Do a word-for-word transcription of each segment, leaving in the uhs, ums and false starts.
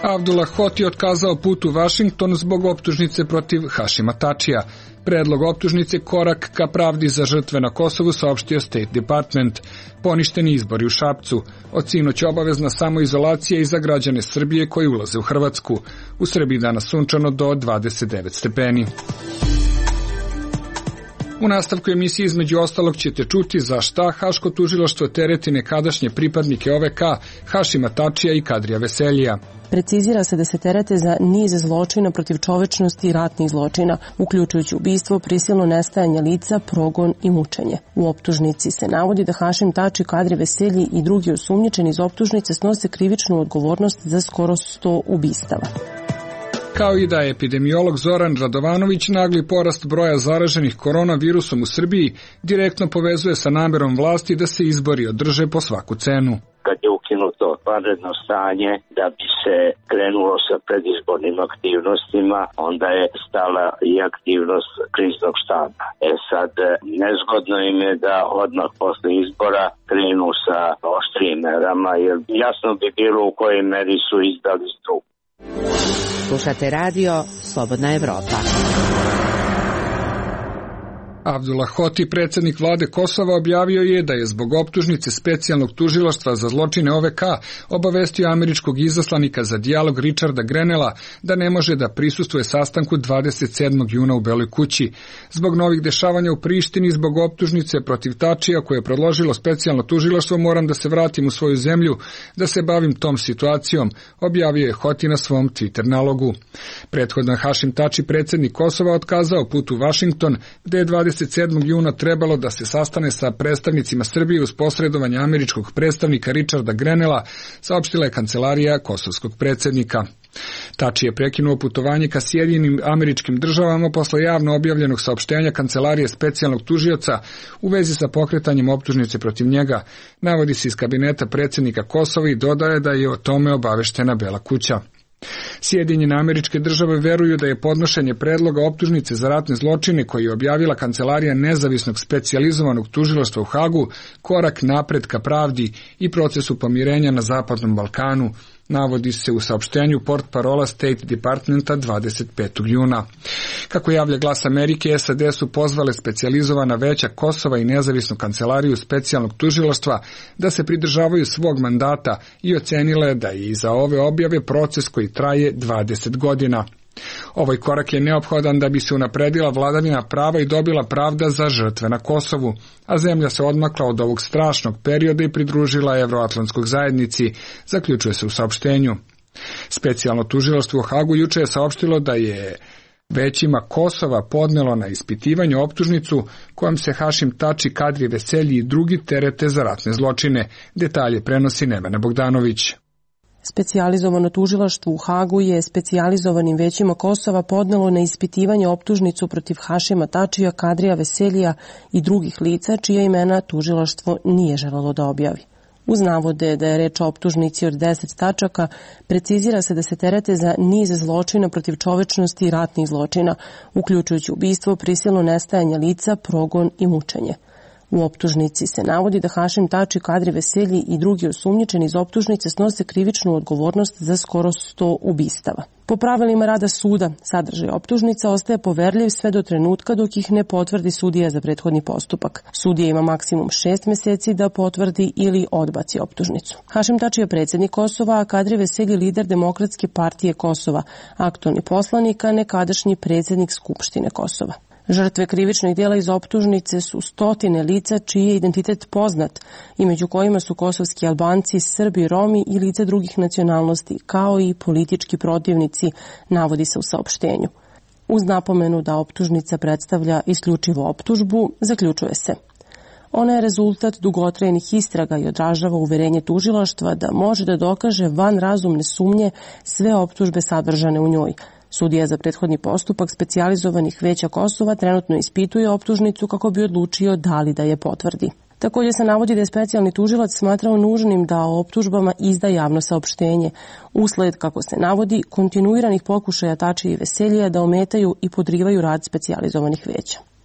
Abdullah Hoti otkazao put u Vašington zbog optužnice protiv Hašima Tačija. Predlog optužnice korak ka pravdi za žrtve na Kosovu, saopštio State Department. Poništeni izbori u Šapcu. Od sinoć obavezna samoizolacija i za građane Srbije koji ulaze u Hrvatsku. U Srbiji danas sunčano do dvadeset devet stepeni. U nastavku emisije između ostalog ćete čuti za šta Haško tužilaštvo tereti nekadašnje pripadnike O V K, Hašima Tačija i Kadrija Veseljija. Precizira se da se terete za niz zločina protiv čovečnosti i ratnih zločina, uključujući ubistvo, prisilno nestajanje lica, progon i mučenje. U optužnici se navodi da Hašim Tači, Kadri Veselji i drugi osumnjičeni iz optužnice snose krivičnu odgovornost za skoro sto ubistava. Kao i da je epidemiolog Zoran Radovanović nagli porast broja zaraženih koronavirusom u Srbiji direktno povezuje sa namerom vlasti da se izbori održe po svaku cenu. Kad je ukinuto vanredno stanje da bi se krenulo sa predizbornim aktivnostima, onda je stala i aktivnost kriznog štaba. E sad, nezgodno im je da odmah posle izbora krenu sa oštrijim merama, jer jasno bi bilo u kojoj meri su izdali struku. Slušate radio Slobodna Evropa. Abdullah Hoti, predsjednik vlade Kosova, objavio je da je zbog optužnice specijalnog tužilaštva za zločine O V K obavestio američkog izaslanika za dijalog Richarda Grenella da ne može da prisustvuje sastanku dvadeset sedmog juna u Beloj kući. Zbog novih dešavanja u Prištini, zbog optužnice protiv Tačija koje je predložilo specijalno tužilaštvo, moram da se vratim u svoju zemlju, da se bavim tom situacijom, objavio je Hoti na svom Twitter nalogu. Prethodno je Hašim Tači, predsjednik Kosova, otkazao put u Vašington, gde je dvadeset sedmog juna trebalo da se sastane sa predstavnicima Srbije uz posredovanje američkog predstavnika Richarda Grenella, saopštila je kancelarija kosovskog predsjednika. Tači je prekinuo putovanje ka Sjedinjenim Američkim Državama posle javno objavljenog saopštenja kancelarije specijalnog tužioca u vezi sa pokretanjem optužnice protiv njega. Navodi se iz kabineta predsjednika Kosova i dodaje da je o tome obaveštena Bela kuća. Sjedinjene Američke Države veruju da je podnošenje predloga optužnice za ratne zločine koji je objavila kancelarija nezavisnog specijalizovanog tužilaštva u Hagu korak napred ka pravdi i procesu pomirenja na Zapadnom Balkanu, navodi se u saopštenju portparola State Departmenta dvadeset petog juna. Kako javlja Glas Amerike, S A D su pozvale specijalizovana veća Kosova i nezavisnu kancelariju specijalnog tužilaštva da se pridržavaju svog mandata i ocenile da je iza ove objave proces koji traje dvadeset godina. Ovaj korak je neophodan da bi se unapredila vladavina prava i dobila pravda za žrtve na Kosovu, a zemlja se odmakla od ovog strašnog perioda i pridružila Evroatlantskog zajednici, zaključuje se u saopštenju. Specijalno tužilaštvo u Hagu juče je saopštilo da je većima Kosova podnelo na ispitivanje optužnicu kojom se Hašim Tači, Kadri Veselji i drugi terete za ratne zločine. Detalje prenosi Nevena Bogdanović. Specijalizovano tužilaštvo u Hagu je specijalizovanim većima Kosova podnelo na ispitivanje optužnicu protiv Hašima Tačija, Kadrija Veseljija i drugih lica čija imena tužilaštvo nije želelo da objavi. Uz navode da je reč o optužnici od deset tačaka, precizira se da se terete za niz zločina protiv čovečnosti i ratnih zločina, uključujući ubistvo, prisilno nestajanje lica, progon i mučenje. U optužnici se navodi da Hašim Tači, Kadri Veselji i drugi osumnjičeni iz optužnice snose krivičnu odgovornost za skoro sto ubistava. Po pravilima rada suda, sadržaj optužnica ostaje poverljiv sve do trenutka dok ih ne potvrdi sudija za prethodni postupak. Sudija ima maksimum šest meseci da potvrdi ili odbaci optužnicu. Hašim Tači je predsjednik Kosova, a Kadri Veselji lider Demokratske partije Kosova, aktualni poslanik, a nekadašnji predsjednik Skupštine Kosova. Žrtve krivičnih djela iz optužnice su stotine lica čiji je identitet poznat i među kojima su kosovski Albanci, Srbi, Romi i lice drugih nacionalnosti, kao i politički protivnici, navodi se u saopštenju. Uz napomenu da optužnica predstavlja isključivo optužbu, zaključuje se: ona je rezultat dugotrajnih istraga i odražava uverenje tužilaštva da može da dokaže van razumne sumnje sve optužbe sadržane u njoj. Sudija za prethodni postupak specijalizovanih veća Kosova trenutno ispituje optužnicu kako bi odlučio da li da je potvrdi. Također se navodi da je specijalni tužilac smatrao nužnim da o optužbama izda javno saopštenje, usled, kako se navodi, kontinuiranih pokušaja Tačija i Veseljija da ometaju i podrivaju rad specijalizovanih veća.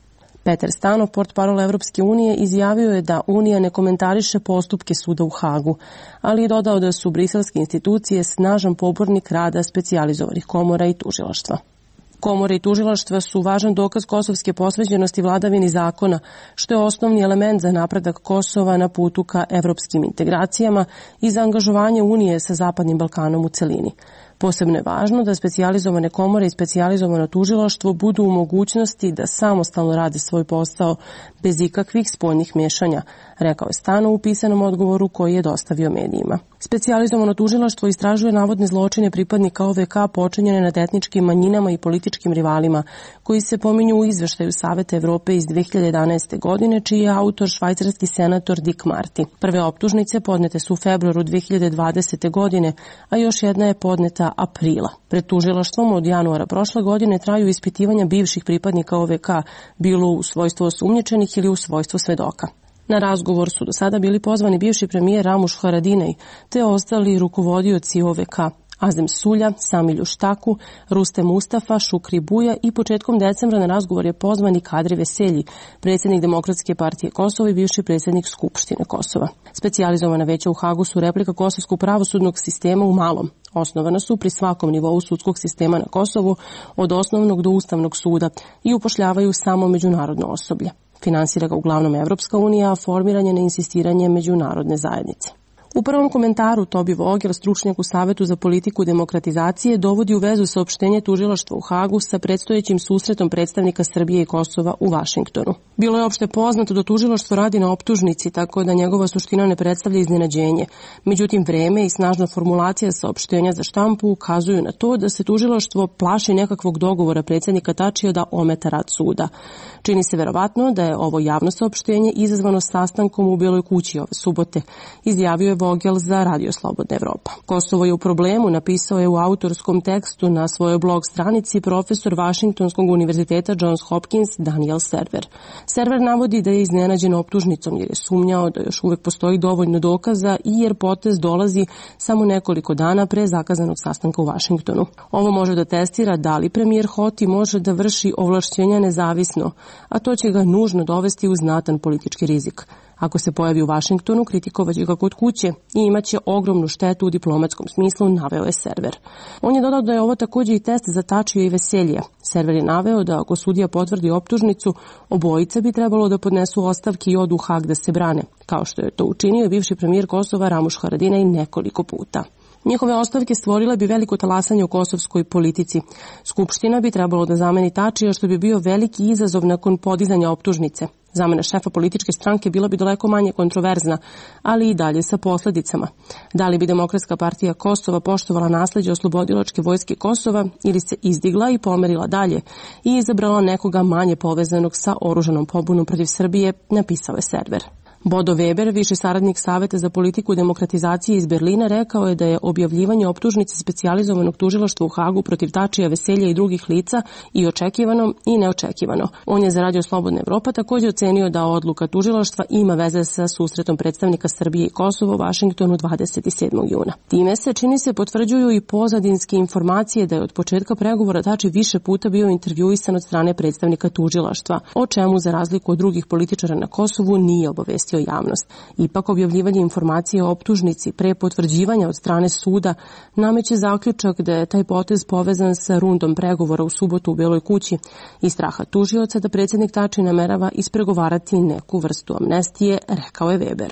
Peter Stanov, portparol Evropske unije, izjavio je da Unija ne komentariše postupke suda u Hagu, ali je dodao da su briselske institucije snažan pobornik rada specijalizovanih komora i tužilaštva. Komore i tužilaštva su važan dokaz kosovske posvećenosti vladavini zakona, što je osnovni element za napredak Kosova na putu ka evropskim integracijama i za angažovanje Unije sa Zapadnim Balkanom u celini. Posebno je važno da specijalizovane komore i specijalizovano tužilaštvo budu u mogućnosti da samostalno rade svoj posao bez ikakvih spoljnih mešanja, rekao je Stanov u pisanom odgovoru koji je dostavio medijima. Specijalizovano tužilaštvo istražuje navodne zločine pripadnika O V K počinjene nad etničkim manjinama i političkim rivalima, koji se pominju u izveštaju Saveta Evrope iz dve hiljade jedanaeste. godine, čiji je autor švajcarski senator Dick Marty. Prve optužnice podnete su u februaru dve hiljade dvadesete. godine, a još jedna je podneta aprila. Pred tužilaštvom od januara prošle godine traju ispitivanja bivših pripadnika O V K, bilo u svojstvu osumnjičenih ili u svojstvu svedoka. Na razgovor su do sada bili pozvani bivši premijer Ramuš Haradinaj, te ostali rukovodioci O V K, Azem Sulja, Samilju Štaku, Ruste Mustafa, Šukri Buja i početkom decembra na razgovor je pozvan i Kadri Veselji, predsjednik Demokratske partije Kosova i bivši predsjednik Skupštine Kosova. Specijalizovana veća u Hagu su replika kosovskog pravosudnog sistema u malom. Osnovana su pri svakom nivou sudskog sistema na Kosovu, od osnovnog do Ustavnog suda, i upošljavaju samo međunarodno osoblje. Finansira ga uglavnom Evropska unija, a formiran je na insistiranje međunarodne zajednice. U prvom komentaru Tobi Vogel, stručnjak u Savetu za politiku demokratizacije, dovodi u vezu saopštenje tužilaštva u Hagu sa predstojećim susretom predstavnika Srbije i Kosova u Vašingtonu. Bilo je opšte poznato da tužilaštvo radi na optužnici, tako da njegova suština ne predstavlja iznenađenje. Međutim, vreme i snažna formulacija saopštenja za štampu ukazuju na to da se tužilaštvo plaši nekakvog dogovora predsjednika Tačija da ometa rad suda. Čini se verovatno da je ovo javno saopštenje izazvano sastankom u Bijeloj kući ove subote, izjavio je Vogel za Radio Slobodna Evropa. Kosovo je u problemu, napisao je u autorskom tekstu na svojoj blog stranici profesor Vašingtonskog univerziteta Johns Hopkins Daniel Server. Server navodi da je iznenađen optužnicom jer je sumnjao da još uvek postoji dovoljno dokaza i jer potez dolazi samo nekoliko dana pre zakazanog sastanka u Vašingtonu. Ovo može da testira da li premijer Hoti može da vrši ovlašćenja nezavisno, a to će ga nužno dovesti u znatan politički rizik. Ako se pojavi u Vašingtonu, kritikovaće ga kod kuće i imaće ogromnu štetu u diplomatskom smislu, naveo je Server. On je dodao da je ovo također i test za Tačija i Veselija. Server je naveo da ako sudija potvrdi optužnicu, obojica bi trebalo da podnesu ostavke i odu u Hag da se brane, kao što je to učinio bivši premijer Kosova Ramuš Haradinaj nekoliko puta. Njihove ostavke stvorile bi veliko talasanje u kosovskoj politici. Skupština bi trebalo da zameni Tačija, što bi bio veliki izazov nakon podizanja optužnice. Zamena šefa političke stranke bila bi daleko manje kontroverzna, ali i dalje sa posledicama. Da li bi Demokratska partija Kosova poštovala nasleđe oslobodilačke vojske Kosova ili se izdigla i pomerila dalje i izabrala nekoga manje povezanog sa oružanom pobunom protiv Srbije, napisao je Server. Bodo Weber, viši saradnik Saveta za politiku demokratizacije iz Berlina, rekao je da je objavljivanje optužnice specijalizovanog tužilaštva u Hagu protiv Tačija, Veselja i drugih lica i očekivano i neočekivano. On je za Radio Slobodna Evropa također ocenio da odluka tužilaštva ima veze sa susretom predstavnika Srbije i Kosova u Vašingtonu dvadeset sedmog juna. Time se, čini se, potvrđuju i pozadinske informacije da je od početka pregovora Tači više puta bio intervjuisan od strane predstavnika tužilaštva, o čemu za razliku od drugih političara na Kosovu nije obavestio javnost. Ipak objavljivanje informacije o optužnici pre potvrđivanja od strane suda nameće zaključak da je taj potez povezan sa rundom pregovora u subotu u Bijeloj kući i straha tužioca da predsjednik Tači namerava ispregovarati neku vrstu amnestije, rekao je Weber.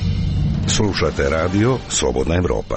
Slušate radio Slobodna Evropa.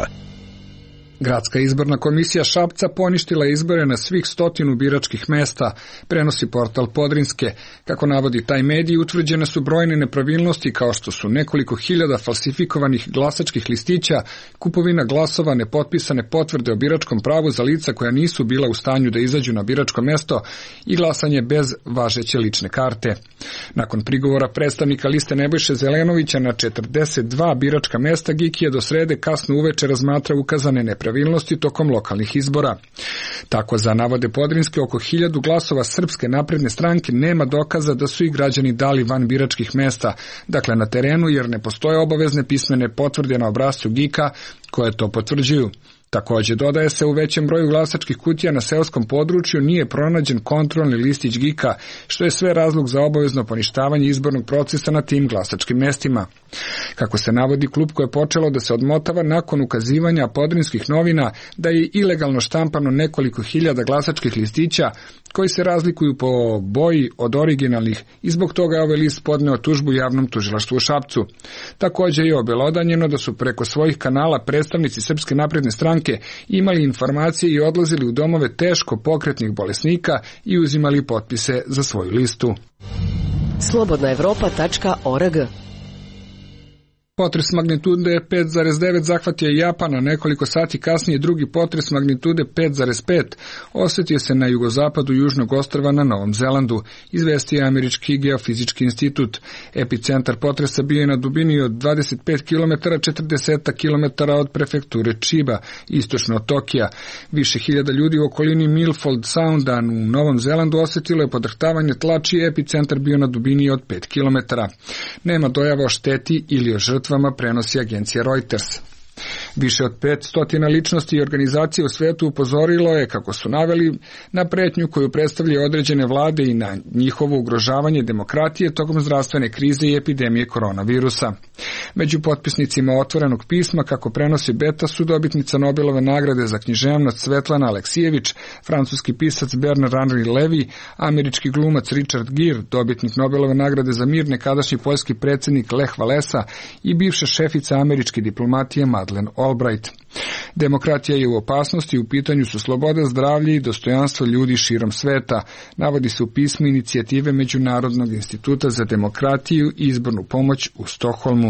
Gradska izborna komisija Šapca poništila izbore na svih stotinu biračkih mesta, prenosi portal Podrinske. Kako navodi taj medij, utvrđene su brojne nepravilnosti kao što su nekoliko hiljada falsifikovanih glasačkih listića, kupovina glasova, nepotpisane potvrde o biračkom pravu za lica koja nisu bila u stanju da izađu na biračko mesto i glasanje bez važeće lične karte. Nakon prigovora predstavnika liste Nebojše Zelenovića na četrdeset dva biračka mesta, G I K je do srede kasno uveče razmatra ukazane nepravilnosti pravilnosti tokom lokalnih izbora. Tako za navode Podrinske, oko hiljadu glasova Srpske napredne stranke nema dokaza da su i građani dali van biračkih mesta, dakle na terenu, jer ne postoje obavezne pismene potvrde na obrascu G I K-a koje to potvrđuju. Takođe, dodaje se u većem broju glasačkih kutija na seoskom području nije pronađen kontrolni listić G I K-a, što je sve razlog za obavezno poništavanje izbornog procesa na tim glasačkim mestima. Kako se navodi, klupko je počelo da se odmotava nakon ukazivanja Podrinskih novina da je ilegalno štampano nekoliko hiljada glasačkih listića koji se razlikuju po boji od originalnih i zbog toga je ovaj list podneo tužbu javnom tužilaštvu u Šapcu. Takođe je obelodanjeno da su preko svojih kanala predstavnici Srpske napredne stranke imali informacije i odlazili u domove teško pokretnih bolesnika i uzimali potpise za svoju listu. slobodna evropa tačka org. Potres magnitude pet zarez devet zahvatio je Japan, a nekoliko sati kasnije drugi potres magnitude pet zarez pet osetio se na jugozapadu južnog ostrva na Novom Zelandu, izvestio je Američki geofizički institut. Epicentar potresa bio je na dubini od dvadeset pet kilometara, četrdeset kilometara od prefekture Chiba, istočno od Tokija. Više hiljada ljudi u okolini Milford Sounda u Novom Zelandu osetilo je podrhtavanje tla, čiji je epicentar bio na dubini od pet kilometara. Nema dojava o šteti ili o žrtvama, prenosi agencija Reuters. Više od petsto ličnosti i organizacije u svetu upozorilo je, kako su naveli, na pretnju koju predstavljaju određene vlade i na njihovo ugrožavanje demokratije tokom zdravstvene krize i epidemije koronavirusa. Među potpisnicima otvorenog pisma, kako prenosi Beta, su dobitnica Nobelove nagrade za književnost Svetlana Aleksijević, francuski pisac Bernard Henri Levy, američki glumac Richard Gere, dobitnik Nobelove nagrade za mir, nekadašnji poljski predsjednik Lech Walesa i bivša šefica američke diplomatije Madeleine Albright. Demokratija je u opasnosti, u pitanju su sloboda, zdravlje i dostojanstvo ljudi širom sveta, navodi se u pismu inicijative Međunarodnog instituta za demokratiju i izbornu pomoć u Stokholmu.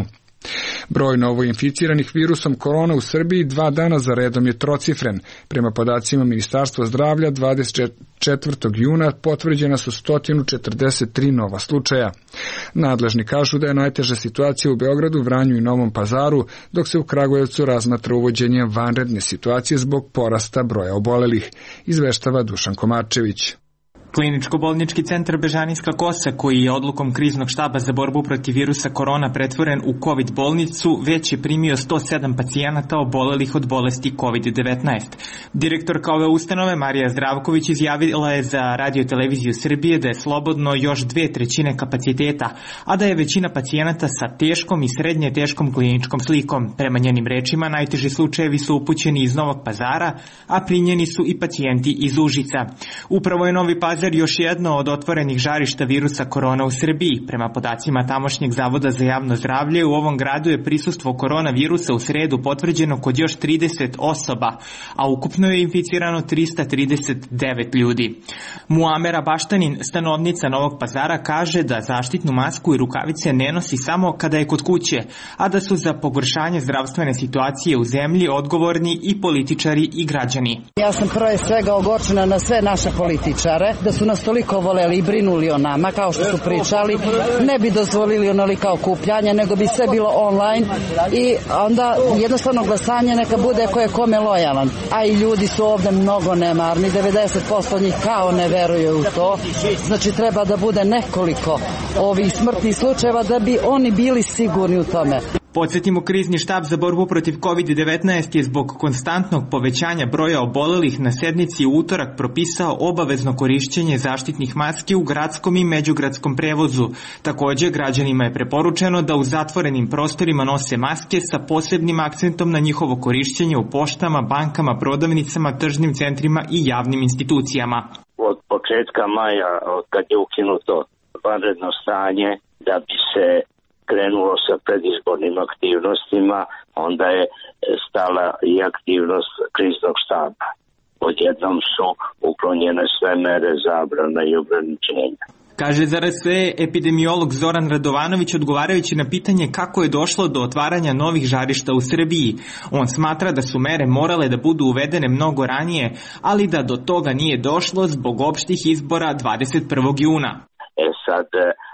Broj novoinficiranih virusom korona u Srbiji dva dana za redom je trocifren. Prema podacima Ministarstva zdravlja, dvadeset četvrtog juna potvrđena su sto četrdeset tri nova slučaja. Nadležni kažu da je najteža situacija u Beogradu, Vranju i Novom Pazaru, dok se u Kragujevcu razmatra uvođenje vanredne situacije zbog porasta broja obolelih, izveštava Dušan Komarčević. Kliničko-bolnički centar Bežanijska Kosa, koji je odlukom kriznog štaba za borbu protiv virusa korona pretvoren u COVID bolnicu, već je primio sto sedam pacijenata obolelih od bolesti kovid devetnaest. Direktorka ove ustanove Marija Zdravković izjavila je za Radio televiziju Srbije da je slobodno još dve trećine kapaciteta, a da je većina pacijenata sa teškom i srednje teškom kliničkom slikom. Prema njenim rečima, najteži slučajevi su upućeni iz Novog Pazara, a primljeni su i pacijenti iz Užica. Upravo je Novi Pazar još jedno od otvorenih žarišta virusa korona u Srbiji. Prema podacima tamošnjeg Zavoda za javno zdravlje, u ovom gradu je prisustvo koronavirusa u sredu potvrđeno kod još trideset osoba, a ukupno je inficirano trista trideset devet ljudi. Muamera Baštanin, stanovnica Novog Pazara, kaže da zaštitnu masku i rukavice ne nosi samo kada je kod kuće, a da su za pogoršanje zdravstvene situacije u zemlji odgovorni i političari i građani. Ja sam prve svega ogorčena na sve naše političare, da su nas toliko voleli i brinuli o nama, kao što su pričali, ne bi dozvolili onolika okupljanja, nego bi sve bilo online i onda jednostavno glasanje neka bude ko je kome lojalan. A i ljudi su ovde mnogo nemarni, devedeset posto njih kao ne veruju u to. Znači treba da bude nekoliko ovih smrtnih slučajeva da bi oni bili sigurni u tome. Podsjetimo, krizni štab za borbu protiv kovid devetnaest je zbog konstantnog povećanja broja obolelih na sednici u utorak propisao obavezno korišćenje zaštitnih maski u gradskom i međugradskom prevozu. Takođe, građanima je preporučeno da u zatvorenim prostorima nose maske sa posebnim akcentom na njihovo korišćenje u poštama, bankama, prodavnicama, tržnim centrima i javnim institucijama. Od početka maja, od kad je ukinuto vanredno stanje, da bi se krenulo sa predizbornim aktivnostima, onda je stala i aktivnost kriznog štaba. Odjednom su uklonjene sve mere zabrana i ograničenja. Kaže za R S E epidemiolog Zoran Radovanović, odgovarajući na pitanje kako je došlo do otvaranja novih žarišta u Srbiji. On smatra da su mere morale da budu uvedene mnogo ranije, ali da do toga nije došlo zbog opštih izbora dvadeset prvog juna. E sad,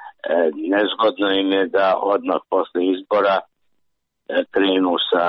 nezgodno im je da odmah posle izbora krenu sa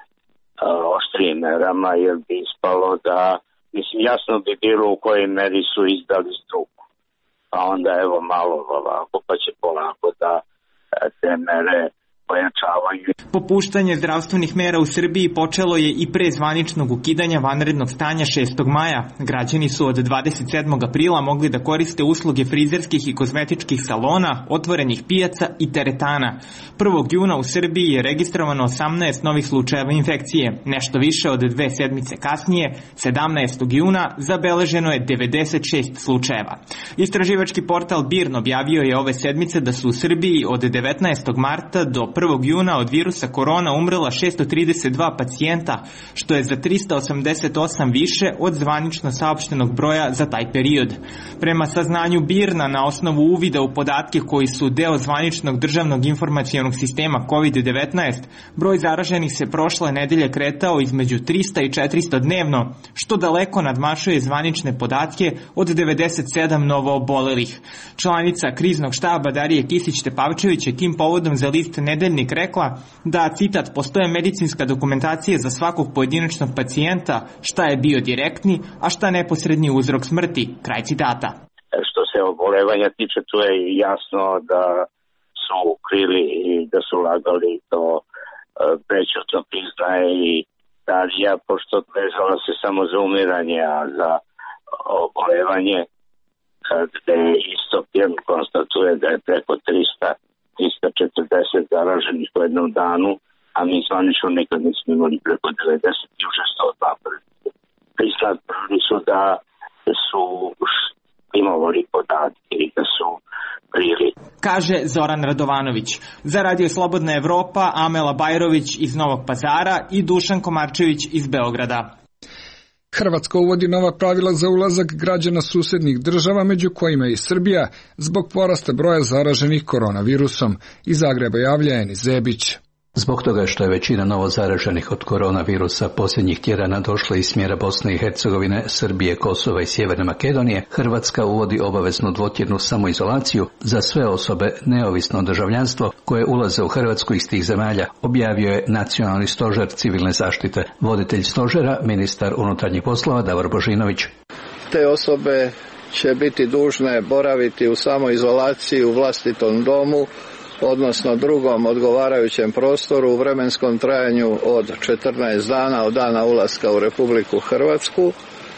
oštrijim merama, jer bi ispalo da, mislim, jasno bi bilo u kojoj meri su izdali struku. Pa onda evo malo ovako, pa će polako da te mere pojačavaju. Popuštanje zdravstvenih mera u Srbiji počelo je i pre zvaničnog ukidanja vanrednog stanja šestog maja. Građani su od dvadeset sedmog aprila mogli da koriste usluge frizerskih i kozmetičkih salona, otvorenih pijaca i teretana. prvog juna u Srbiji je registrovano osamnaest novih slučajeva infekcije. Nešto više od dve sedmice kasnije, sedamnaestog juna, zabeleženo je devedeset šest slučajeva. Istraživački portal BIRN objavio je ove sedmice da su u Srbiji od devetnaestog marta do prvog juna od virusa korona umrela šesto trideset dva pacijenta, što je za trista osamdeset osam više od zvanično saopštenog broja za taj period. Prema saznanju BIRN-a na osnovu uvida u podatke koji su deo zvaničnog državnog informacionog sistema kovid devetnaest, broj zaraženih se prošle nedelje kretao između trista i četiristo dnevno, što daleko nadmašuje zvanične podatke od devedeset sedam novo obolelih. Članica kriznog štaba Darije Kisić-Tepavčević je tim povodom za list Nedeljnik rekla da, citat, postoje medicinska dokumentacija za svakog pojedinačnog pacijenta, šta je bio direktni, a šta neposredni uzrok smrti, kraj citata. Što se obolevanja tiče, tu je jasno da su krili i da su lagali, to prećutno priznaje i Darija, pošto vezala se samo za umiranje, a za obolevanje, gde Istopjen konstatuje da je preko trista četrdeset zaraženih u jednom danu, a mi zvanično nekad nismo imali preko devedeset i už sto dva priznali su da su imovali podatke i da su krili. Kaže Zoran Radovanović. Za Radio Slobodna Evropa, Amela Bajrović iz Novog Pazara i Dušan Komarčević iz Beograda. Hrvatska uvodi nova pravila za ulazak građana susednih država, među kojima i Srbija, zbog porasta broja zaraženih koronavirusom. Iz Zagreba javlja Enis Zebić. Zbog toga što je većina novo zaraženih od koronavirusa posljednjih tjedana došla iz smjera Bosne i Hercegovine, Srbije, Kosova i Sjeverne Makedonije, Hrvatska uvodi obaveznu dvotjednu samoizolaciju za sve osobe neovisno državljanstvo koje ulaze u Hrvatsku iz tih zemalja, objavio je Nacionalni stožer civilne zaštite. Voditelj stožera, ministar unutarnjih poslova Davor Božinović. Te osobe će biti dužne boraviti u samoizolaciji u vlastitom domu, odnosno drugom odgovarajućem prostoru u vremenskom trajanju od četrnaest dana od dana ulaska u Republiku Hrvatsku,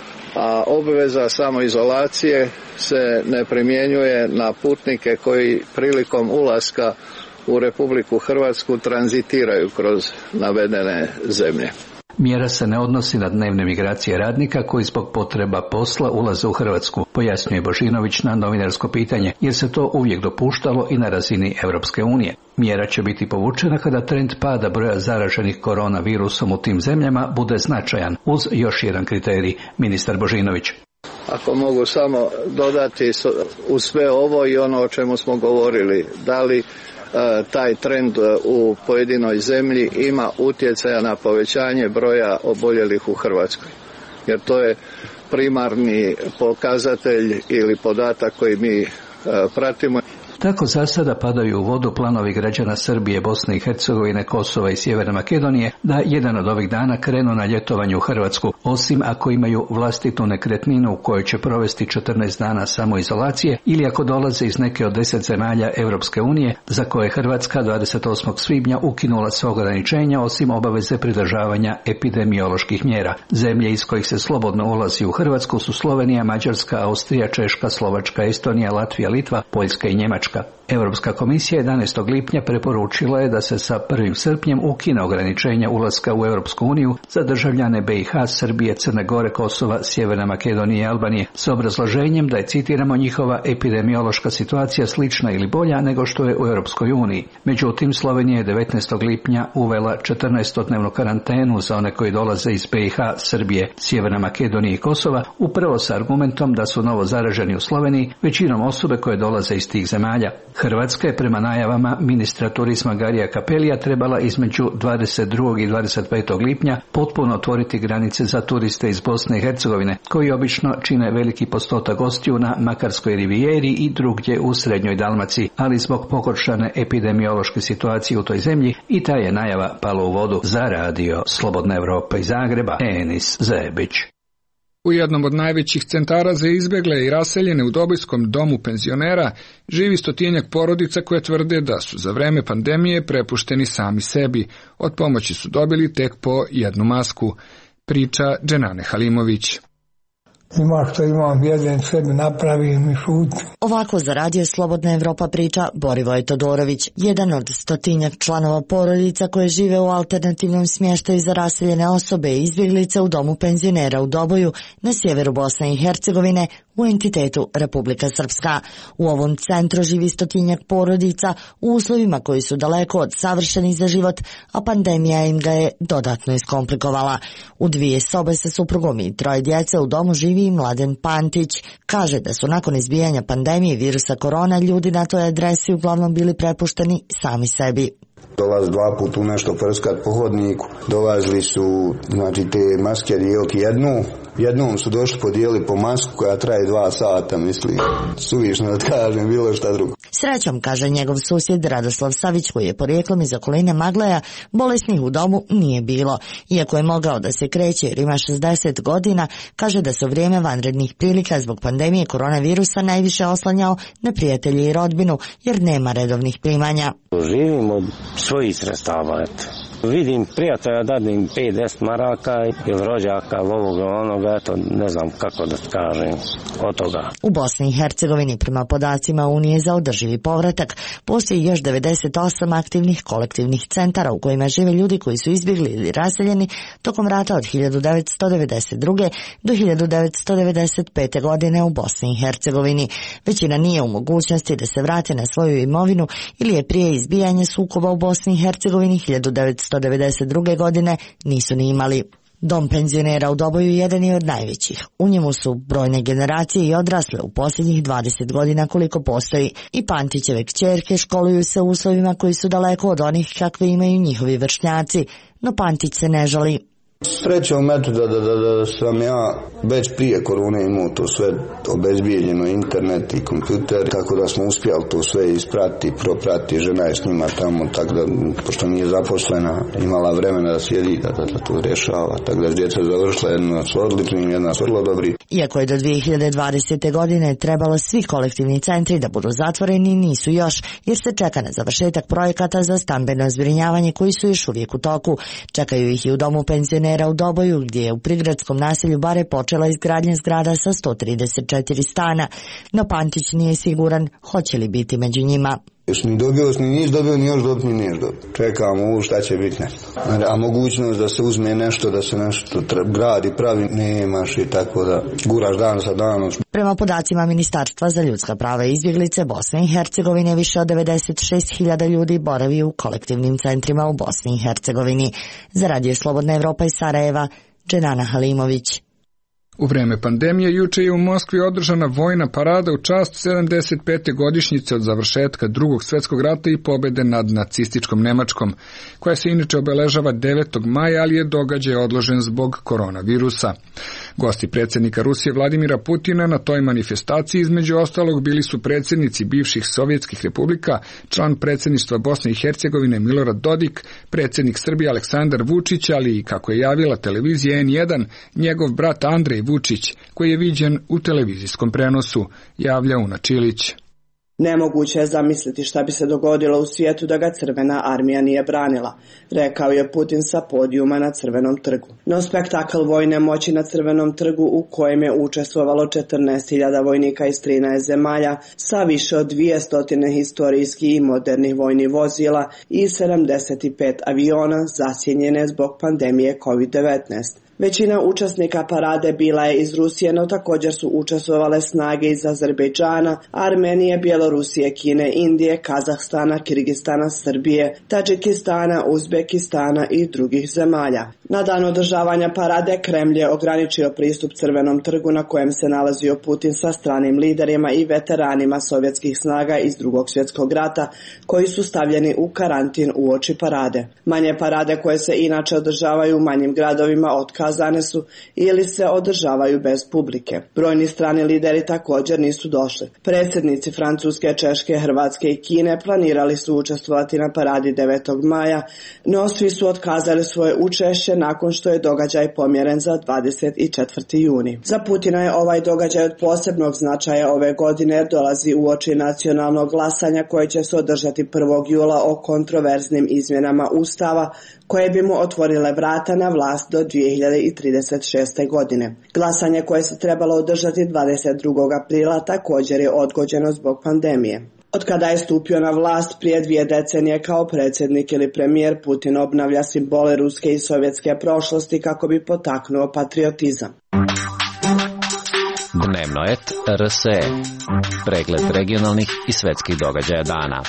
a obveza samoizolacije se ne primjenjuje na putnike koji prilikom ulaska u Republiku Hrvatsku tranzitiraju kroz navedene zemlje. Mjera se ne odnosi na dnevne migracije radnika koji zbog potreba posla ulaze u Hrvatsku, pojasnjuje Božinović na novinarsko pitanje, jer se to uvijek dopuštalo i na razini Europske unije. Mjera će biti povučena kada trend pada broja zaraženih koronavirusom u tim zemljama bude značajan, uz još jedan kriterij, ministar Božinović. Ako mogu samo dodati u sve ovo i ono o čemu smo govorili, da li taj trend u pojedinoj zemlji ima utjecaja na povećanje broja oboljelih u Hrvatskoj. Jer to je primarni pokazatelj ili podatak koji mi pratimo. Tako za sada padaju u vodu planovi građana Srbije, Bosne i Hercegovine, Kosova i Sjeverne Makedonije da jedan od ovih dana krenu na ljetovanje u Hrvatsku, osim ako imaju vlastitu nekretninu u kojoj će provesti četrnaest dana samoizolacije ili ako dolaze iz neke od deset zemalja Europske unije za koje Hrvatska dvadeset osmog svibnja ukinula sva ograničenja osim obaveze pridržavanja epidemioloških mjera. Zemlje iz kojih se slobodno ulazi u Hrvatsku su Slovenija, Mađarska, Austrija, Češka, Slovačka, Estonija, Latvija, Litva, Poljska i Njemačka. Europska komisija jedanaestog lipnja preporučila je da se sa prvim srpnjem ukine ograničenja ulaska u Europsku uniju za državljane B i H, Srbije, Crne Gore, Kosova, Sjeverne Makedonije i Albanije s obrazloženjem da je, citiramo, njihova epidemiološka situacija slična ili bolja nego što je u Europskoj uniji. Međutim, Slovenija je devetnaestog lipnja uvela četrnaestodnevnu karantenu za one koji dolaze iz B i H, Srbije, Sjeverne Makedonije i Kosova, upravo s argumentom da su novo zaraženi u Sloveniji većinom osobe koje dolaze iz tih zemalja. Hrvatska je prema najavama ministra turizma Garija Capellija trebala između dvadeset drugog i dvadeset petog lipnja potpuno otvoriti granice za turiste iz Bosne i Hercegovine, koji obično čine veliki postotak gostiju na Makarskoj rivijeri i drugdje u srednjoj Dalmaciji, ali zbog pogoršane epidemiološke situacije u toj zemlji i ta je najava pala u vodu. Za Radio Slobodna Evropa iz Zagreba, Enis Zebić. U jednom od najvećih centara za izbegle i raseljene u Dobojskom domu penzionera živi stotinjak porodica koje tvrde da su za vreme pandemije prepušteni sami sebi. Od pomoći su dobili tek po jednu masku, priča Dženane Halimović. Ima što imam, jedan sebi napravim i šutim. Ovako za Radio Slobodna Evropa priča Borivoje Todorović, jedan od stotinjak članova porodica koje žive u alternativnom smještaju za raseljene osobe i izbjeglice u domu penzionera u Doboju na sjeveru Bosne i Hercegovine u entitetu Republika Srpska. U ovom centru živi stotinjak porodica u uslovima koji su daleko od savršenih za život, a pandemija im ga je dodatno iskomplikovala. U dvije sobe sa suprugom i troje djece u domu živi i Mladen Pantić. Kaže da su nakon izbijanja pandemije virusa korona ljudi na toj adresi uglavnom bili prepušteni sami sebi. Dolazi dva puta u nešto prskat po hodniku, dolazili su, znači, te maske dijeliti jednu, jednom su došli podijeli po masku koja traje dva sata, misli, suvišno da kažem, bilo šta drugo. Srećom, kaže njegov susjed Radoslav Savić, koji je porijeklom iz okoline Magleja, bolesnih u domu nije bilo. Iako je mogao da se kreće jer ima šezdeset godina, kaže da se u vrijeme vanrednih prilika zbog pandemije koronavirusa najviše oslanjao na prijatelji i rodbinu, jer nema redovnih primanja. Živim od svojih sredstava, eto. Vidim prijatelja, dadim pet do deset maraka ili rođaka, ovoga, onoga, eto, ne znam kako da kažem od toga. U Bosni i Hercegovini, prema podacima Unije za održivi povratak, postoji još devedeset osam aktivnih kolektivnih centara u kojima žive ljudi koji su izbjegli ili raseljeni tokom rata od hiljadu devetsto devedeset druge. do hiljadu devetsto devedeset pete. godine u Bosni i Hercegovini. Većina nije u mogućnosti da se vrate na svoju imovinu ili je prije izbijanja sukoba u Bosni i Hercegovini hiljadu devetsto devedeset druge. godine nisu ni imali. Dom penzionera u Doboju jedan je od najvećih. U njemu su brojne generacije i odrasle u posljednjih dvadeset godina koliko postoji. I Pantićeve kćerke školuju se u uslovima koji su daleko od onih kakve imaju njihovi vršnjaci, no Pantić se ne žali. Srećom eto da, da, da, da sam ja već prije korone imao to sve obezbijeđeno, internet i kompjuter, tako da smo uspjeli to sve isprati, proprati, žena je s njima tamo, tako da, pošto nije zaposlena, imala vremena da sjedi, da, da, da to rješava, tako da djeca završila, jedna su odlični, jedna su vrlo dobri. Iako je do dvije hiljade dvadesete. godine trebalo svi kolektivni centri da budu zatvoreni, nisu još, jer se čeka na završetak projekata za stambeno zbrinjavanje koji su još uvijek u toku. Čekaju ih i u domu penzionera u Doboju, gdje je u prigradskom naselju Bare počela izgradnja zgrada sa sto trideset četiri stana, no Pantić nije siguran hoće li biti među njima. Još ni dobio, ni nis dobio, ni još dobio, ni niješ dobio. Čekamo ovo šta će biti nešto. A mogućnost da se uzme nešto, da se nešto gradi, pravi, nemaš i tako da guraš dan sa danom. Prema podacima Ministarstva za ljudska prava i izbjeglice Bosne i Hercegovine, više od devedeset šest hiljada ljudi boravi u kolektivnim centrima u Bosni i Hercegovini. Za Radio Slobodna Evropa iz Sarajeva, Dženana Halimović. U vreme pandemije juče je u Moskvi održana vojna parada u čast sedamdeset pete godišnjice od završetka Drugog svjetskog rata i pobjede nad nacističkom Nemačkom, koja se inače obeležava devetog maja, ali je događaj odložen zbog koronavirusa. Gosti predsjednika Rusije Vladimira Putina na toj manifestaciji između ostalog bili su predsjednici bivših sovjetskih republika, član predsjedništva Bosne i Hercegovine Milorad Dodik, predsjednik Srbije Aleksandar Vučić, ali i, kako je javila televizija en jedan, njegov brat Andrej Vučić, koji je viđen u televizijskom prenosu, javlja Una Čilić. Nemoguće je zamisliti šta bi se dogodilo u svijetu da ga Crvena armija nije branila, rekao je Putin sa podijuma na Crvenom trgu. No spektakl vojne moći na Crvenom trgu, u kojem je učestvovalo četrnaest hiljada vojnika iz trinaest zemalja sa više od dvjesto historijskih i modernih vojnih vozila i sedamdeset pet aviona zasjenjene zbog pandemije kovid devetnaest. Većina učesnika parade bila je iz Rusije, no također su učestvovale snage iz Azerbejdžana, Armenije, Bjelorusije, Kine, Indije, Kazahstana, Kirgistana, Srbije, Tadžikistana, Uzbekistana i drugih zemalja. Na dan održavanja parade Kremlj je ograničio pristup Crvenom trgu, na kojem se nalazio Putin sa stranim liderima i veteranima sovjetskih snaga iz Drugog svjetskog rata, koji su stavljeni u karantin uoči parade. Manje parade koje se inače održavaju u manjim gradovima otkazane zakazane su ili se održavaju bez publike. Brojni strani lideri također nisu došli. Predsjednici Francuske, Češke, Hrvatske i Kine planirali su učestvovati na paradi devetog maja, no svi su otkazali svoje učešće nakon što je događaj pomjeren za dvadeset četvrti juni. Za Putina je ovaj događaj od posebnog značaja ove godine jer dolazi uoči nacionalnog glasanja koje će se održati prvog jula o kontroverznim izmjenama Ustava koje bi mu otvorile vrata na vlast do dvije hiljade trideset šeste. godine. Glasanje koje se trebalo održati dvadeset drugog aprila također je odgođeno zbog pandemije. Od kada je stupio na vlast prije dvije decenije kao predsjednik ili premijer, Putin obnavlja simbole ruske i sovjetske prošlosti kako bi potaknuo patriotizam. Dnevno et R S E. Pregled regionalnih i svetskih događaja dana.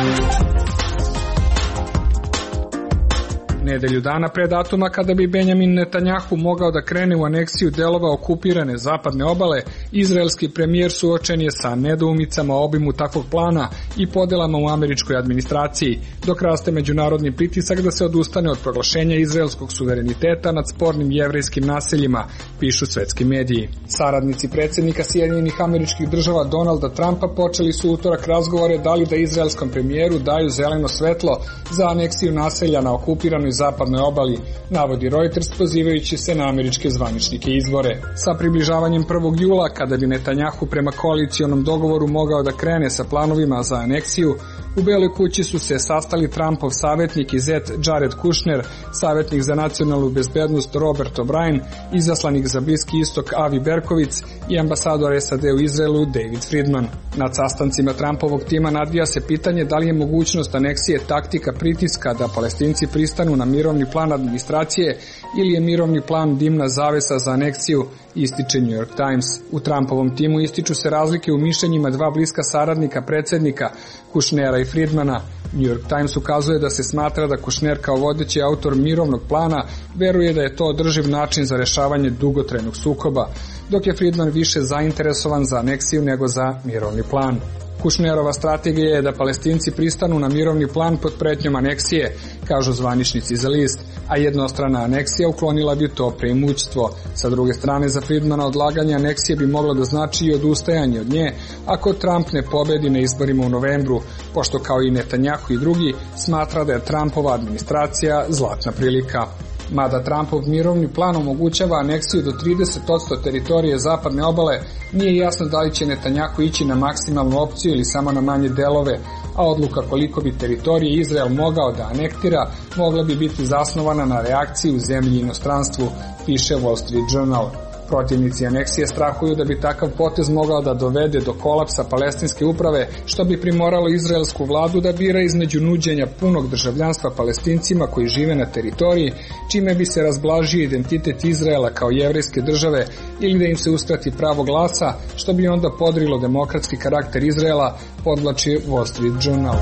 Nedelju dana pre datuma kada bi Benjamin Netanjahu mogao da krene u aneksiju delova okupirane zapadne obale, izraelski premijer suočen je sa nedoumicama o obimu takvog plana i podelama u američkoj administraciji, dok raste međunarodni pritisak da se odustane od proglašenja izraelskog suvereniteta nad spornim jevrejskim naseljima, pišu svetski mediji. Saradnici predsjednika Sjedinjenih Američkih Država Donalda Trumpa počeli su utorak razgovore da li da izraelskom premijeru daju zeleno svetlo za aneksiju naselja na okupiranoj zapadnoj obali, navodi Reuters pozivajući se na američke zvaničnike izvore. Sa približavanjem prvog jula, kada bi Netanjahu prema koalicionom dogovoru mogao da krene sa planovima za aneksiju, u Beloj kući su se sastali Trumpov savjetnik i zet Jared Kushner, savjetnik za nacionalnu bezbednost Robert O'Brien, izaslanik za Bliski istok Avi Berkovic i ambasador S A D u Izraelu David Friedman. Nad sastancima Trumpovog tima nadvija se pitanje da li je mogućnost aneksije taktika pritiska da Palestinci pristanu na mirovni plan administracije ili je mirovni plan dimna zavesa za aneksiju, ističe New York Times. U Trumpovom timu ističu se razlike u mišljenjima dva bliska saradnika predsjednika, Kushnera i Friedmana. New York Times ukazuje da se smatra da Kushner kao vodeći autor mirovnog plana veruje da je to održiv način za rešavanje dugotrajnog sukoba, dok je Friedman više zainteresovan za aneksiju nego za mirovni plan. Kushnerova strategija je da Palestinci pristanu na mirovni plan pod pretnjom aneksije, kažu zvaničnici za list, a jednostrana aneksija uklonila bi to preimućstvo. Sa druge strane, za Friedmana odlaganje aneksije bi moglo da znači i odustajanje od nje ako Trump ne pobedi na izborima u novembru, pošto kao i Netanjahu i drugi smatra da je Trumpova administracija zlatna prilika. Mada Trumpov mirovni plan omogućava aneksiju do trideset posto teritorije zapadne obale, nije jasno da li će Netanjahu ići na maksimalnu opciju ili samo na manje delove, a odluka koliko bi teritorije Izrael mogao da anektira mogla bi biti zasnovana na reakciji u zemlji i inostranstvu, piše Wall Street Journal. Protivnici aneksije strahuju da bi takav potez mogao da dovede do kolapsa palestinske uprave, što bi primoralo izraelsku vladu da bira između nuđenja punog državljanstva Palestincima koji žive na teritoriji, čime bi se razblažio identitet Izraela kao jevrejske države, ili da im se uskrati pravo glasa, što bi onda podrilo demokratski karakter Izraela, podvlači Wall Street Journal.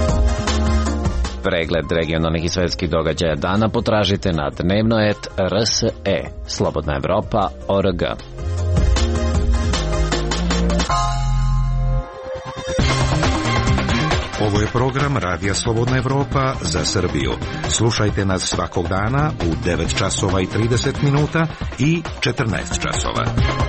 Pregled regionalnih i svetskih događaja dana potražite na dnevno et R S E, Slobodna Evropa, O R G. Ovo je program Radija Slobodna Evropa za Srbiju. Slušajte nas svakog dana u devet časova i trideset minuta i četrnaest časova.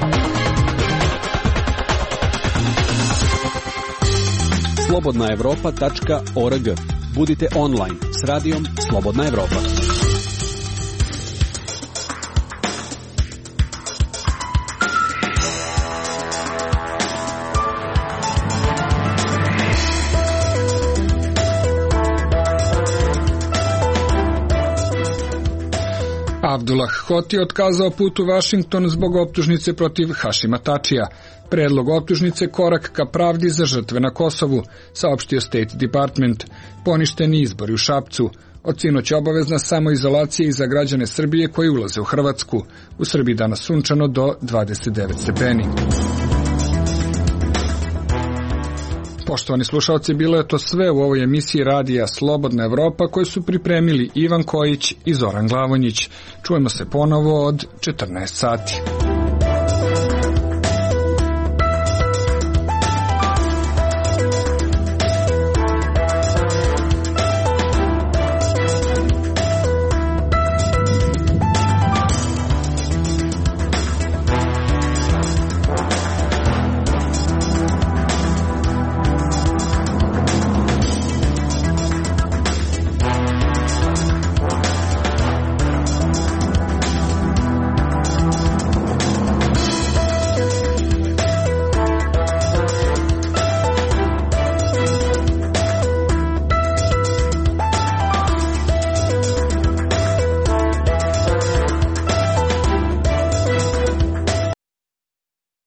slobodna evropa tačka org. Budite online s radijom Slobodna Evropa. Abdullah Hoti otkazao put u Vašington zbog optužnice protiv Hašima Tačija. Predlog optužnice korak ka pravdi za žrtve na Kosovu, saopštio State Department. Poništeni izbori u Šapcu. Od sinoć je obavezna samoizolacija i za građane Srbije koji ulaze u Hrvatsku. U Srbiji danas sunčano do dvadeset devet stepeni. Poštovani slušalci, bilo je to sve u ovoj emisiji Radija Slobodna Evropa koju su pripremili Ivan Kojić i Zoran Glavonjić. Čujemo se ponovo od četrnaest sati.